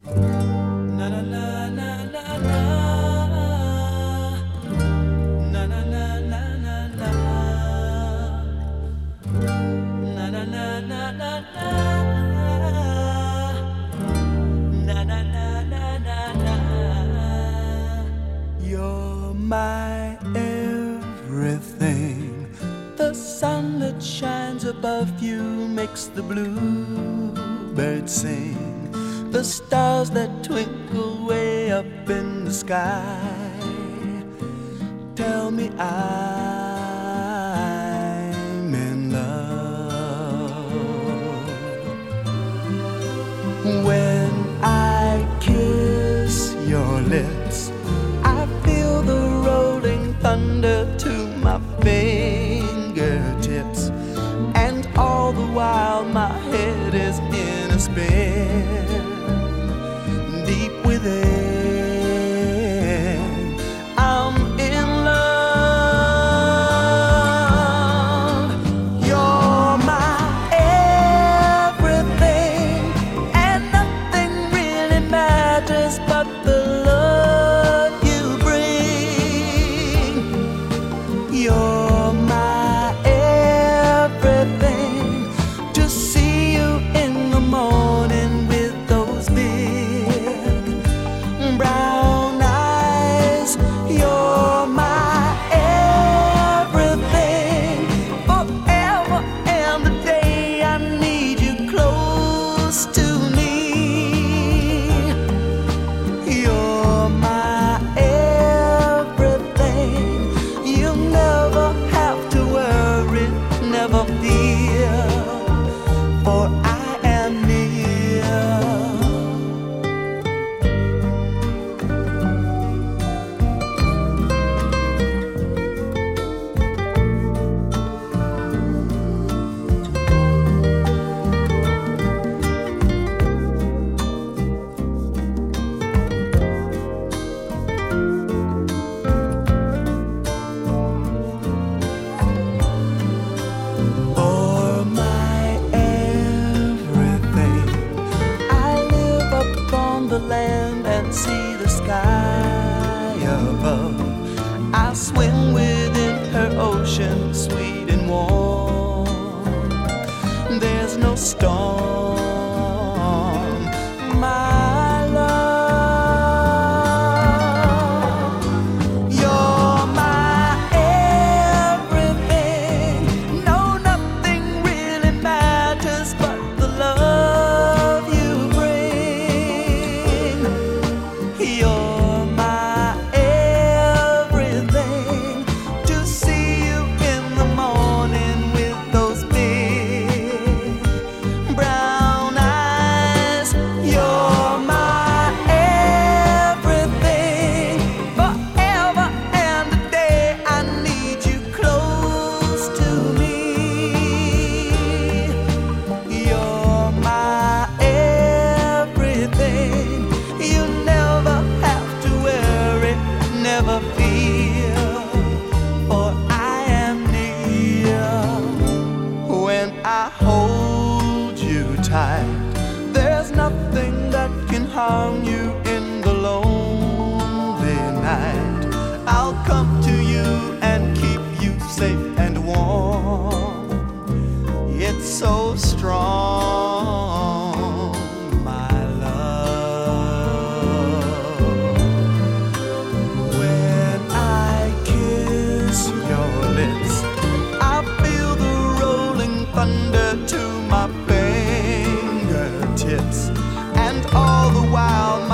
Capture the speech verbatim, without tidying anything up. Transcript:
Na na na na na na. Na na na na na na. Na na na na na na. Na na na na na na. You're my everything. The sun that shines above you makes the bluebirds sing. The stars that twinkle way up in the sky tell me I'm in love. When I kiss your lips, I feel the rolling thunder to my fingertips, and all the while my head is in a spin. Deep within, I'm in love. You're my everything, and nothing really matters but the love you bring. You're my everything. To see you in the morning with those big brown eyes. You're my everything. Forever and the day I need you close to me. You're my everything. You'll never have to worry, never fear, for I am near. For my everything, I live upon the land and see the sky above. I swim within her ocean, sweet and warm. There's no storm, my love. You're my everything. No, nothing really matters but the love you bring. You're my everything. To see you in the morning with those big brown eyes. You're my everything. Forever and a day I need you close to me. You're my everything. You never have to worry, never fear, for I am near. When I hold you tight, there's nothing that can harm you in the lonely night. I'll come to you and keep you safe and warm. It's so strong, my love. When I kiss your lips, I feel the rolling thunder to my fingertips, and all the while my